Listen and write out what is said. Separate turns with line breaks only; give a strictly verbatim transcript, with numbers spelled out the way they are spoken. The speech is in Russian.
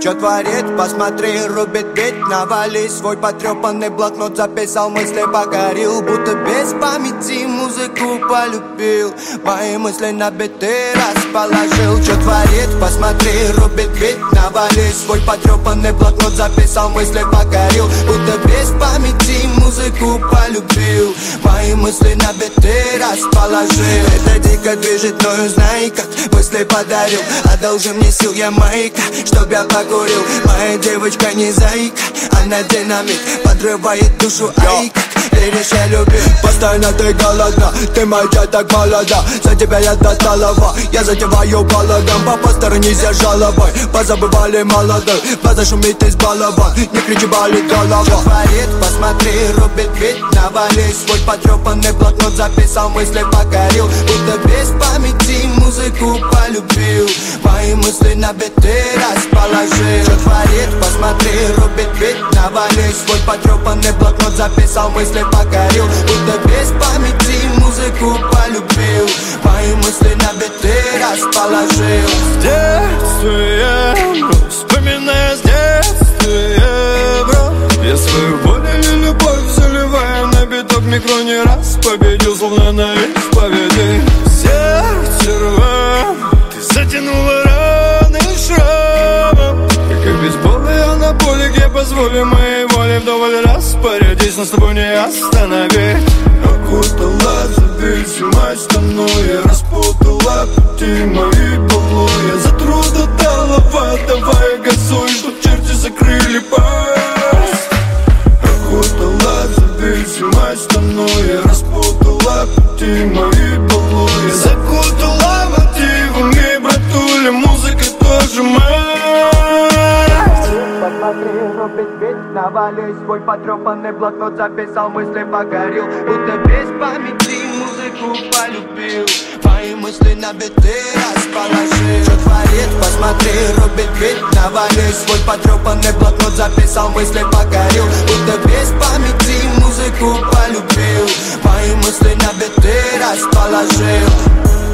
Чё творит, посмотри, рубит бит. Навали свой потрепанный блокнот, записал мысли, покорил. Будто без памяти музыку полюбил. Мои мысли на биты расположил. Чё творит, посмотри, рубит бит. Навали свой потрепанный блокнот, записал мысли, покорил. Будто без памяти музыку полюбил. Мои мысли на биты расположил. Это дико движет мною, знай как. Мысли подарил, одолжи мне сил, я маяка, чтоб я покурил. Моя девочка не зайка, она динамит, подрывает душу, ай как. Веришь, я любил. Постоянно ты голодна, ты моя так молода. За тебя я досталова, я затеваю балаган. По посторонись я жалобой, позабывали молодой. Глаза шумит избалован, не кричи, болит голова. Что творит, посмотри, рубит бит. Навали свой потрепанный блокнот, записал мысли, покорил. Будто без памяти музыку полюбил. Мои мысли на биты расположил. Что творит, посмотри, рубит бит. Навали свой потрепанный блокнот, записал мысли, покорил. Будто без памяти музыку полюбил. Мои мысли на биты расположил.
С детства, вспоминая с детства, бро, я свою боль или любовь заливаю на биток. Микро не раз победил, словно на исповеди. Сердце рвам, ты затянула раны шрамом. Как и бейсболы, анаболик, я позволю моей воле вдоволь распорядись, но с тобой не остановить. Окутала зависимость мною, распутала пути мои былое. За труд отдала вода, давай газуй, чтоб черти закрыли пасть. Окутала зависимость мною, распутала пути мои былое. Закутала мотивами, братуля, музыка тоже моя.
Посмотри, рубит бит. Навали свой потрепанный блокнот, записал мысли, покорил. Будто без памяти музыку полюбил. Мои мысли на биты расположил. Что творит, посмотри, рубит бит. Навали свой потрепанный блокнот, записал мысли, покорил. Будто без памяти музыку полюбил. Мои мысли на биты расположил.